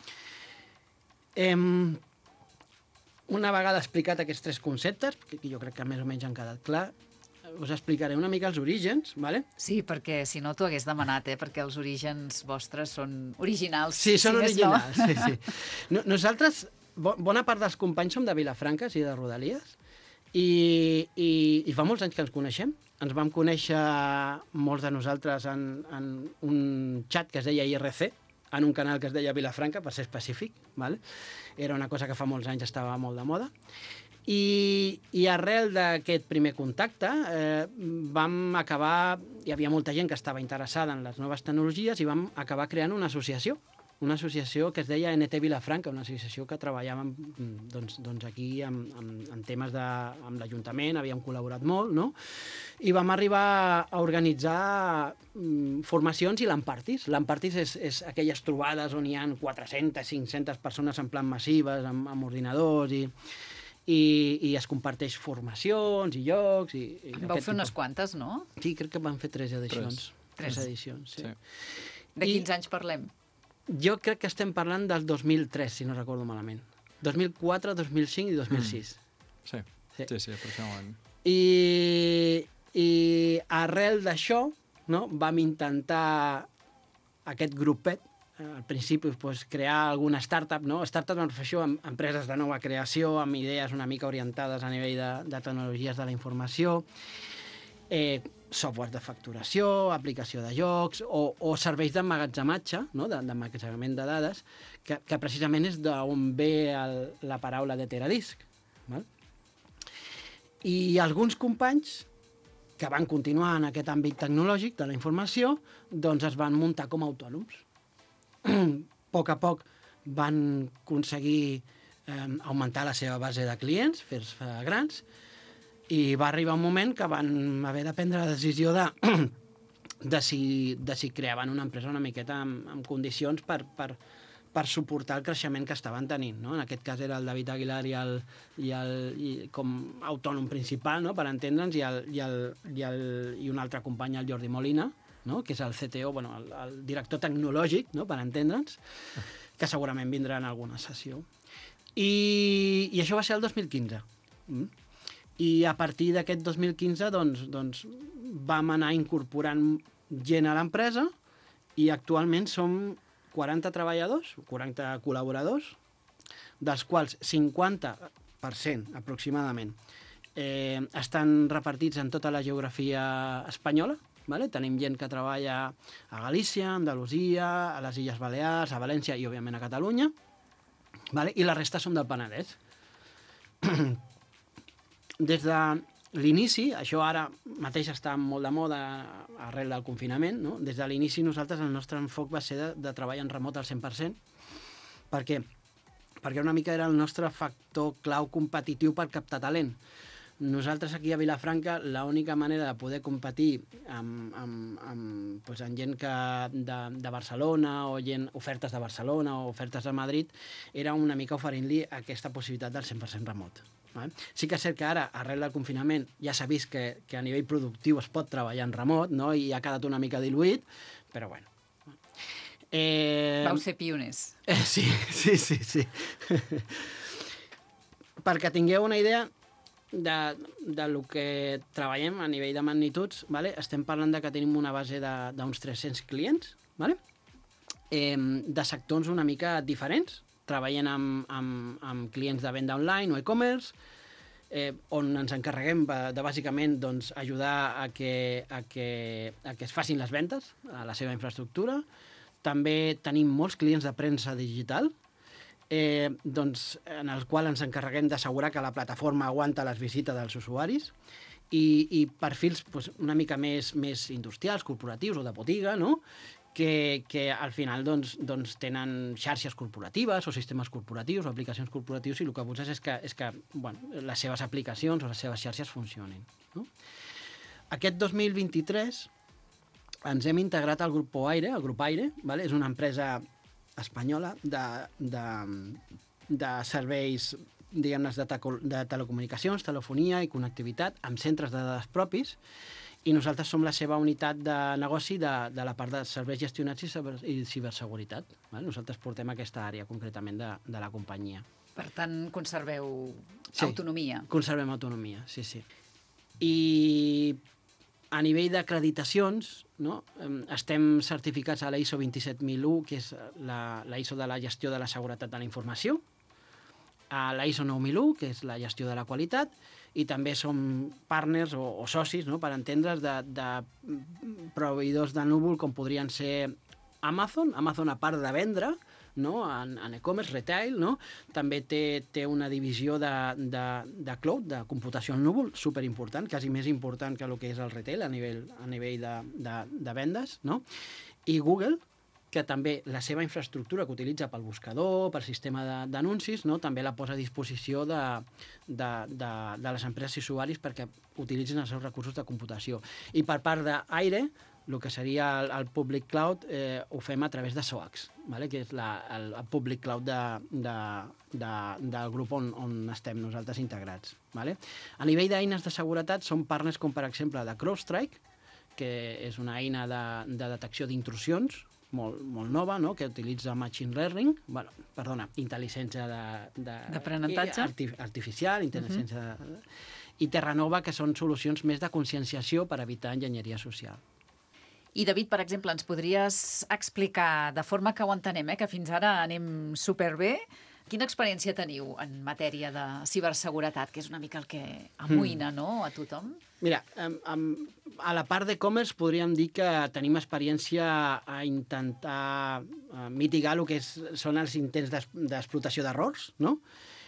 Una vegada explicat aquests 3 conceptes, que jo crec que més o menys han quedat clar, us explicaré una mica els orígens, ¿vale? Sí, perquè si no t'ho hagués demanat, perquè els orígens vostres són originals. Sí, són originals, sí. Nosaltres, bona part dels companys som de Vilafranca, sí, de Rodalies, i fa molts anys que ens coneixem. Ens vam conèixer molts de nosaltres en un xat que es deia IRC, en un canal que es deia Vilafranca, per ser específic, ¿vale? Era una cosa que fa molts anys estava molt de moda. I arrel d'aquest primer contacte vam acabar... Hi havia molta gent que estava interessada en les noves tecnologies i vam acabar creant una associació que es deia NT Vilafranca, una associació que treballàvem doncs aquí en temes amb l'Ajuntament, havíem col·laborat molt, no? I vam arribar a organitzar formacions i lampartis. Lampartis és aquelles trobades on hi ha 400, 500 persones en plan massives, amb ordinadors i es comparteix formacions i llocs. Vau fer unes quantes, no? Sí, crec que vam fer 3 edicions. 3 edicions, sí. De quins anys parlem? Jo crec que estem parlant del 2003, si no recordo malament. 2004, 2005 i 2006. Sí, aproximadament. I arrel d'això, no, vam intentar aquest grupet, al principi crear alguna startup, no? Startup em refereixo a empreses de nova creació, amb idees una mica orientades a nivell de tecnologies de la informació, software de facturació, aplicació de jocs o serveis d'emmagatzematge, no? D'emmagatzemament de dades, que precisament és d'on ve la paraula de teradisc. Val? I alguns companys que van continuar en aquest àmbit tecnològic de la informació, doncs es van muntar com a autònoms. A poc van aconseguir augmentar la seva base de clients, fer-se grans, i va arribar un moment que van haver de prendre la decisió de si creaven una empresa una miqueta amb condicions per suportar el creixement que estaven tenint, no? En aquest cas era el David Aguilar com autònom principal, no? Per entendre'ns, i un altre company, el Jordi Molina, no? Que és el CTO, el director tecnològic, no? Per entendre'ns, que segurament vindrà en alguna sessió. I això va ser el 2015. I a partir d'aquest 2015 doncs, vam anar incorporant gent a l'empresa i actualment som 40 treballadors, 40 col·laboradors, dels quals 50% aproximadament estan repartits en tota la geografia espanyola. Vale? Tenim gent que treballa a Galícia, a Andalusia, a les Illes Balears, a València i, òbviament, a Catalunya. Vale? I la resta són del Penedès. Des de l'inici, això ara mateix està molt de moda arrel del confinament, no? Des de l'inici nosaltres el nostre enfoc va ser de treball en remot al 100%. Per què? Perquè una mica era el nostre factor clau competitiu per captar talent. Nosaltres aquí a Vilafranca l'única manera de poder competir amb gent de Barcelona o ofertes de Barcelona o ofertes de Madrid era una mica oferint-li aquesta possibilitat del 100% remot. Sí que és cert que ara, arrel del confinament, ja s'ha vist que a nivell productiu es pot treballar en remot, no? I ha quedat una mica diluït, però bueno. Vau ser pioners. Sí. Perquè tingueu una idea de lo que treballem a nivell de magnituds, vale? Estem parlant de que tenim una base d'uns 300 clients, vale? De sectors una mica diferents, treballant amb clients de venda online o e-commerce, on ens encarreguem de bàsicament doncs, ajudar a que es facin les ventes a la seva infraestructura. També tenim molts clients de premsa digital, doncs, en el qual ens encarreguem d'assegurar que la plataforma aguanta les visites dels usuaris i perfils doncs, una mica més industrials, corporatius o de botiga, no? que al final doncs, tenen xarxes corporatives o sistemes corporatius o aplicacions corporatius i el que busques és que les seves aplicacions o les seves xarxes funcionin. No? Aquest 2023 ens hem integrat al Grup Aire. El Grup Aire, vale? És una empresa espanyola de serveis, diguem-ne, de telecomunicacions, telefonia i connectivitat amb centres de dades propis, i nosaltres som la seva unitat de negoci de la part de serveis gestionats i ciberseguretat. Vale? Nosaltres portem aquesta àrea concretament de la companyia. Per tant, conserveu autonomia. Conservem autonomia, sí. I a nivell d'acreditacions, no? Estem certificats a la ISO 27001, que és la ISO de la gestió de la seguretat de la informació, a la ISO 9001, que és la gestió de la qualitat, i també som partners o socis, no? Per entendre's, de proveïdors de núvol com podrien ser Amazon, a part de vendre, no? En e-commerce, retail, no? També té una divisió de cloud, de computació en núvol, superimportant, quasi més important que el que és el retail a nivell de vendes, no? I Google, que també la seva infraestructura que utilitza pel buscador, pel sistema d'anuncis, no? També la posa a disposició de les empreses i usuaris perquè utilitzin els seus recursos de computació. I per part d'Aire, el que seria el Public Cloud, ho fem a través de SOAX, vale? Que és el Public Cloud del grup on estem nosaltres integrats. Vale? A nivell d'eines de seguretat són partners com, per exemple, de CrowdStrike, que és una eina de detecció d'intrusions, molt nova, no? Que utilitza machine learning, intel·ligència d'aprenentatge artificial, intel·ligència i Terranova, que són solucions més de conscienciació per evitar enginyeria social. I, David, per exemple, ens podries explicar, de forma que ho entenem, que fins ara anem superbé, quina experiència teniu en matèria de ciberseguretat, que és una mica el que amoïna, no?, a tothom? Mira, a la part d'e-commerce podríem dir que tenim experiència a intentar mitigar el que són els intents d'explotació d'errors, no?,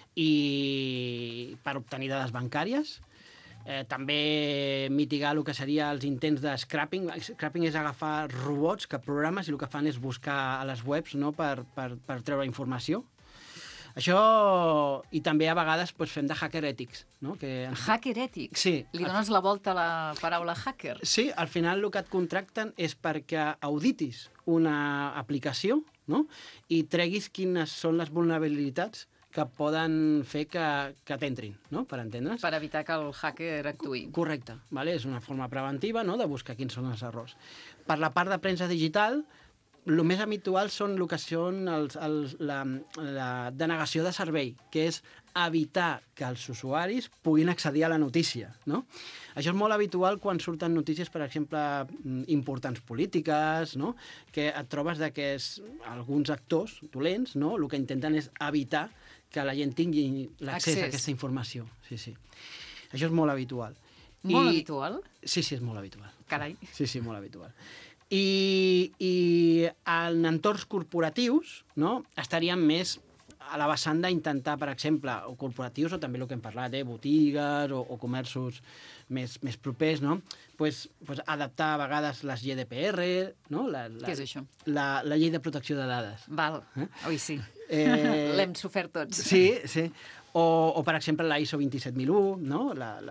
i per obtenir dades bancàries. També mitigar el que seria els intents de scrapping. Scrapping és agafar robots que programes i el que fan és buscar a les webs, no?, per treure informació. Això, i també a vegades fem de hacker ètics. No? Hacker ètics? Sí. Li dones la volta a la paraula hacker? Sí, al final el que et contracten és perquè auditis una aplicació, no?, i treguis quines són les vulnerabilitats que poden fer que t'entrin, no?, per entendre's. Per evitar que el hacker actuï. Correcte. Vale? És una forma preventiva, no?, de buscar quins són els errors. Per la part de premsa digital, el més habitual són el que són la denegació de servei, que és evitar que els usuaris puguin accedir a la notícia. No? Això és molt habitual quan surten notícies, per exemple, importants polítiques, no?, que et trobes que alguns actors dolents, no?, el que intenten és evitar que la gent tingui l'accés a aquesta informació. Sí. Això és molt habitual. Molt habitual? Sí, és molt habitual. Carai. Sí, molt habitual. I en entorns corporatius, no?, estaríem més a la vessant d'intentar, per exemple, o corporatius, o també el que hem parlat, botigues o comerços més propers, no? Pues adaptar a vegades les GDPR, no? Què és això? La llei de protecció de dades. Val, oi sí. L'hem sofert tots. Sí. O per exemple, la ISO 27001, no?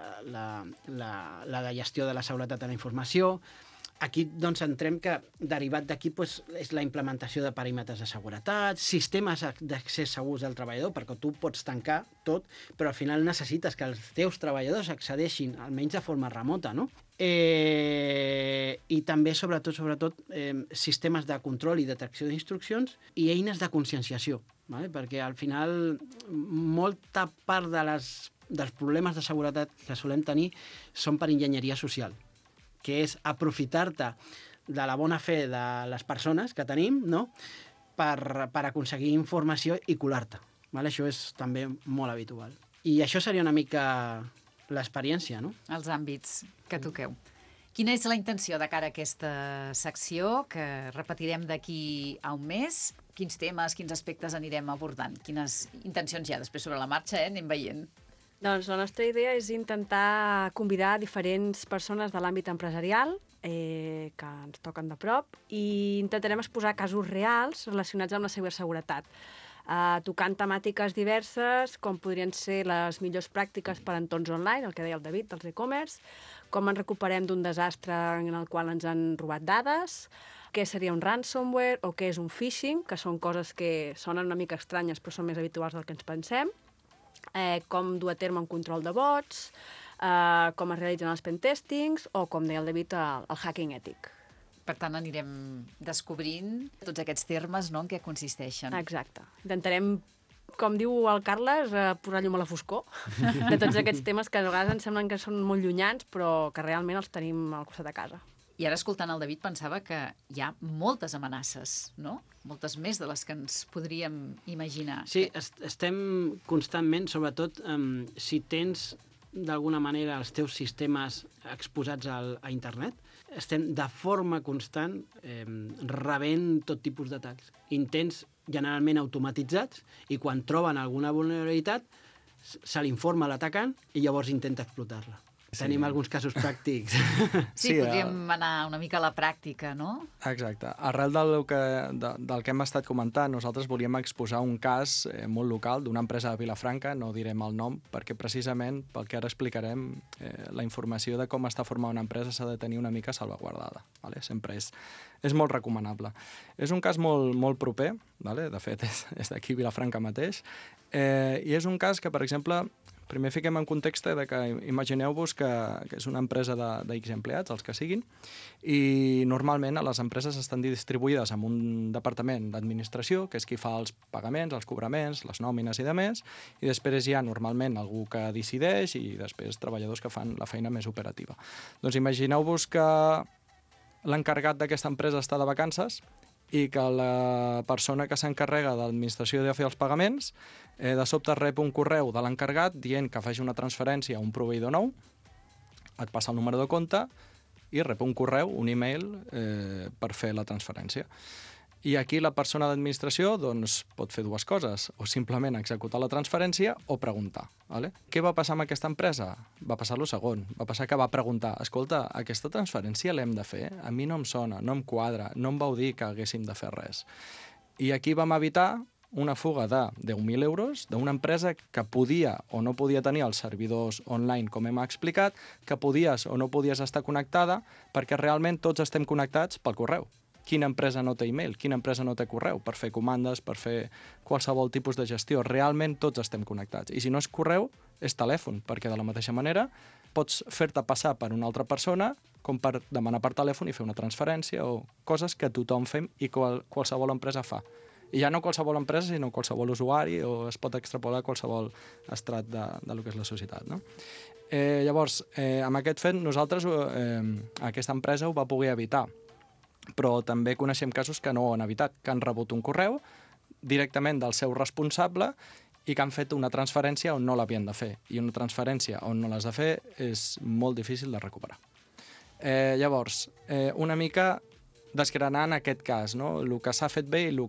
La de gestió de la seguretat de la informació. Aquí doncs entrem que, derivat d'aquí, és la implementació de perímetres de seguretat, sistemes d'accés segurs del treballador, perquè tu pots tancar tot, però al final necessites que els teus treballadors accedeixin, almenys de forma remota, no? I també, sobretot, sistemes de control i detecció d'instruccions i eines de conscienciació, vale? Perquè al final molta part dels problemes de seguretat que solem tenir són per enginyeria social, que és aprofitar-te de la bona fe de les persones que tenim, no? per aconseguir informació i colar-te. Vale? Això és també molt habitual. I això seria una mica l'experiència, no? Els àmbits que toqueu. Quina és la intenció de cara a aquesta secció, que repetirem d'aquí a un mes? Quins temes, quins aspectes anirem abordant? Quines intencions hi ha després sobre la marxa, anem veient? Doncs la nostra idea és intentar convidar diferents persones de l'àmbit empresarial que ens toquen de prop i intentarem exposar casos reals relacionats amb la ciberseguretat, tocant temàtiques diverses com podrien ser les millors pràctiques per a entorns online, el que deia el David, dels e-commerce, com ens recuperem d'un desastre en el qual ens han robat dades, què seria un ransomware o què és un phishing, que són coses que sonen una mica estranyes però són més habituals del que ens pensem, com dur a terme un control de bots, com es realitzen els pentestings o, com deia el David, el hacking ètic. Per tant, anirem descobrint tots aquests termes, no?, en què consisteixen. Exacte. Intentarem, com diu el Carles, posar llum a la foscor de tots aquests temes que a vegades ens semblen que són molt llunyans, però que realment els tenim al costat de casa. I ara, escoltant el David, pensava que hi ha moltes amenaces, no? Moltes més de les que ens podríem imaginar. Sí, estem constantment, sobretot, si tens d'alguna manera els teus sistemes exposats a internet, estem de forma constant rebent tot tipus d'atacs. Intents generalment automatitzats i quan troben alguna vulnerabilitat se l'informa a l'atacant i llavors intenta explotar-la. Sí. Tenim alguns casos pràctics. Sí, podríem anar una mica a la pràctica, no? Exacte. Arrel del que hem estat comentant, nosaltres volíem exposar un cas molt local d'una empresa de Vilafranca, no direm el nom, perquè precisament, pel que ara explicarem, la informació de com està formada una empresa s'ha de tenir una mica salvaguardada. Vale? Sempre és molt recomanable. És un cas molt proper, vale? De fet, és d'aquí Vilafranca mateix, i és un cas que, per exemple, primer fiquem en context de que imagineu-vos que és una empresa d'X empleats, els que siguin, i normalment les empreses estan distribuïdes en un departament d'administració, que és qui fa els pagaments, els cobraments, les nòmines i demés, i després hi ha normalment algú que decideix i després treballadors que fan la feina més operativa. Doncs imagineu-vos que l'encarregat d'aquesta empresa està de vacances i que la persona que s'encarrega de l'administració de fer els pagaments de sobte rep un correu de l'encarregat dient que faci una transferència a un proveïdor nou, et passa el número de compte i rep un correu, un e-mail, per fer la transferència. I aquí la persona d'administració doncs, pot fer dues coses, o simplement executar la transferència o preguntar. Vale? Què va passar amb aquesta empresa? Va passar el segon. Va passar que va preguntar, escolta, aquesta transferència l'hem de fer? A mi no em sona, no em quadra, no em vau dir que haguéssim de fer res. I aquí vam evitar una fuga de 10.000 euros d'una empresa que podia o no podia tenir els servidors online, com hem explicat, que podies o no podies estar connectada, perquè realment tots estem connectats pel correu. Quina empresa no té e-mail? Quina empresa no té correu? Per fer comandes, per fer qualsevol tipus de gestió. Realment tots estem connectats. I si no és correu, és telèfon, perquè de la mateixa manera pots fer-te passar per una altra persona com per demanar per telèfon i fer una transferència o coses que tothom fem i qualsevol empresa fa. I ja no qualsevol empresa, sinó qualsevol usuari, o es pot extrapolar a qualsevol estrat de lo que és la societat. No? Llavors, amb aquest fet, nosaltres, aquesta empresa ho va poder evitar, però també coneixem casos que no ho han evitat, que han rebut un correu directament del seu responsable i que han fet una transferència on no l'havien de fer. I una transferència on no l'has de fer és molt difícil de recuperar. Llavors, una mica desgranar en aquest cas, no? El que s'ha fet bé i el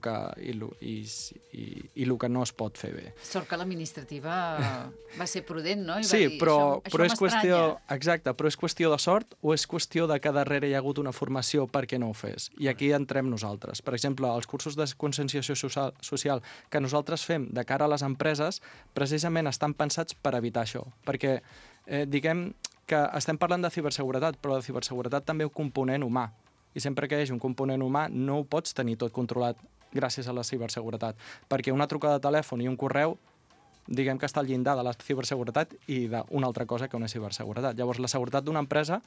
que no es pot fer bé. Sort que l'administrativa va ser prudent, no? I Sí, va dir, però això és qüestió... m'estranya. Exacte, però és qüestió de sort o és qüestió de que darrere hi ha hagut una formació perquè no ho fes? I aquí entrem nosaltres. Per exemple, els cursos de conscienciació social que nosaltres fem de cara a les empreses precisament estan pensats per evitar això. Perquè diguem que estem parlant de ciberseguretat, però la ciberseguretat també és un component humà. I sempre que hi hagi un component humà no ho pots tenir tot controlat gràcies a la ciberseguretat. Perquè una trucada de telèfon i un correu, diguem que està al llindar de la ciberseguretat i d'una altra cosa que una ciberseguretat. Llavors, la seguretat d'una empresa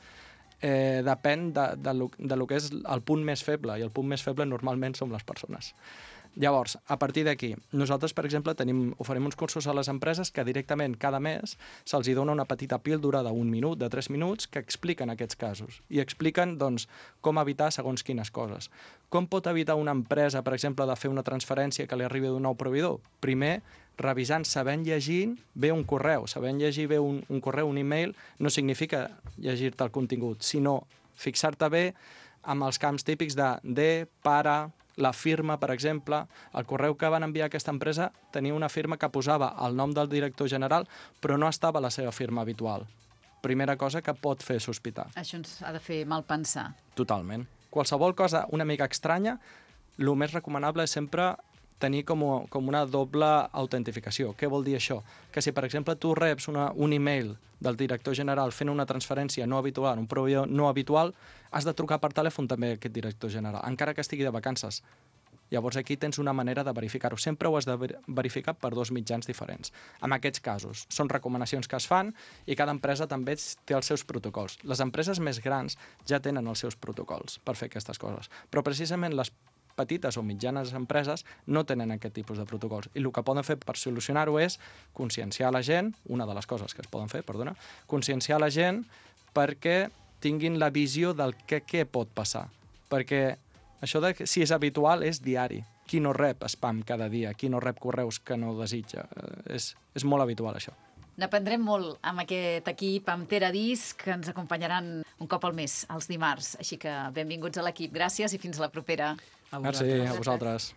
depèn de lo que és el punt més feble, i el punt més feble normalment som les persones. Llavors, a partir d'aquí, nosaltres, per exemple, oferim uns cursos a les empreses que directament cada mes se'ls dona una petita píldora d'1 minut, de 3 minuts, que expliquen aquests casos i expliquen doncs, com evitar segons quines coses. Com pot evitar una empresa, per exemple, de fer una transferència que li arribi d'un nou proveïdor? Primer, revisant, sabent llegir bé un correu. Sabent llegir bé un correu, un e-mail, no significa llegir-te el contingut, sinó fixar-te bé amb els camps típics de, para, la firma, per exemple. El correu que van enviar a aquesta empresa tenia una firma que posava el nom del director general, però no estava la seva firma habitual. Primera cosa que pot fer sospitar. Això ens ha de fer mal pensar. Totalment. Qualsevol cosa una mica estranya, el més recomanable és sempre tenir com una doble autentificació. Què vol dir això? Que si, per exemple, tu reps un e-mail del director general fent una transferència no habitual, un proveïdor no habitual, has de trucar per telèfon també a aquest director general, encara que estigui de vacances. Llavors aquí tens una manera de verificar-ho. Sempre ho has de verificar per 2 mitjans diferents. En aquests casos, són recomanacions que es fan i cada empresa també té els seus protocols. Les empreses més grans ja tenen els seus protocols per fer aquestes coses, però precisament les petites o mitjanes empreses no tenen aquest tipus de protocols. I el que poden fer per solucionar-ho és conscienciar la gent, una de les coses que es poden fer, conscienciar la gent perquè tinguin la visió del què pot passar. Perquè això de si és habitual és diari. Qui no rep spam cada dia? Qui no rep correus que no desitja? És molt habitual, això. N'aprendrem molt amb aquest equip, amb Teradis, que ens acompanyaran un cop al mes, els dimarts. Així que benvinguts a l'equip. Gràcies i fins a la propera. Merci, a vosaltres.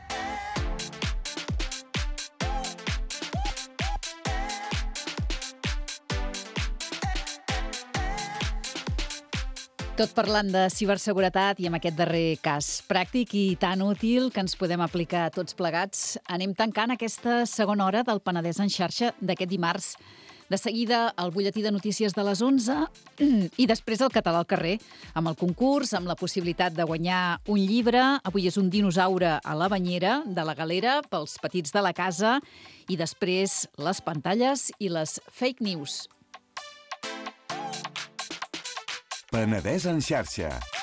Tot parlant de ciberseguretat i amb aquest darrer cas pràctic i tan útil que ens podem aplicar tots plegats, anem tancant aquesta segona hora del Penedès en xarxa d'aquest dimarts. De seguida, el butlletí de notícies de les 11 i després el català al carrer, amb el concurs, amb la possibilitat de guanyar un llibre. Avui és un dinosaure a la banyera de la galera pels petits de la casa i després les pantalles i les fake news. Penedès en xarxa.